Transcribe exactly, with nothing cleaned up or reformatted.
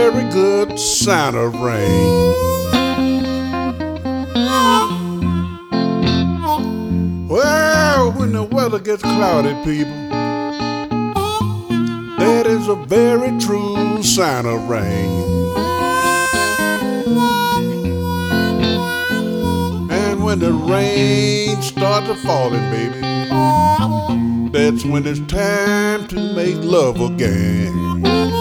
very good sign of rain. Well, when the weather gets cloudy, people, that is a very true sign of rain. And when the rain starts falling, baby, that's when it's time to make love again.